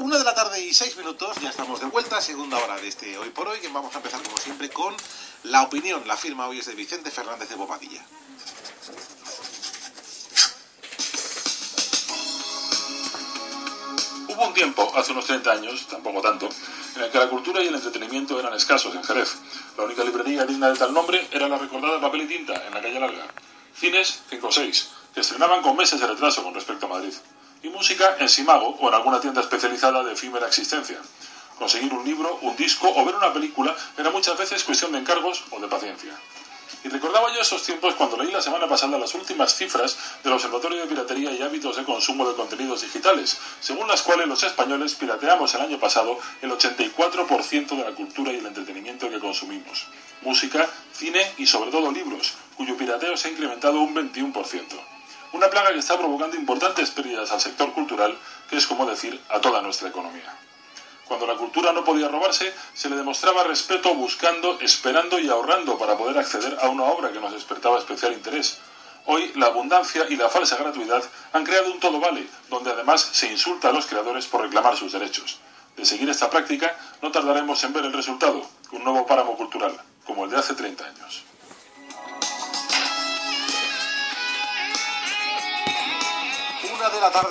1:06, ya estamos de vuelta, segunda hora de este Hoy por Hoy, que vamos a empezar como siempre con la opinión. La firma hoy es de Vicente Fernández de Bobadilla. Hubo un tiempo, hace unos 30 años, tampoco tanto, en el que la cultura y el entretenimiento eran escasos en Jerez. La única librería digna de tal nombre era la recordada Papel y Tinta, en la calle Larga. Cines, 5 o 6, que estrenaban con meses de retraso con respecto a Madrid. Y música en Simago o en alguna tienda especializada de efímera existencia. Conseguir un libro, un disco o ver una película era muchas veces cuestión de encargos o de paciencia. Y recordaba yo esos tiempos cuando leí la semana pasada las últimas cifras del Observatorio de Piratería y Hábitos de Consumo de Contenidos Digitales, según las cuales los españoles pirateamos el año pasado el 84% de la cultura y el entretenimiento que consumimos. Música, cine y sobre todo libros, cuyo pirateo se ha incrementado un 21%. Una plaga que está provocando importantes pérdidas al sector cultural, que es como decir a toda nuestra economía. Cuando la cultura no podía robarse, se le demostraba respeto buscando, esperando y ahorrando para poder acceder a una obra que nos despertaba especial interés. Hoy, la abundancia y la falsa gratuidad han creado un todo vale, donde además se insulta a los creadores por reclamar sus derechos. De seguir esta práctica, no tardaremos en ver el resultado, un nuevo páramo cultural, como el de hace 30 años. 1:00 p.m.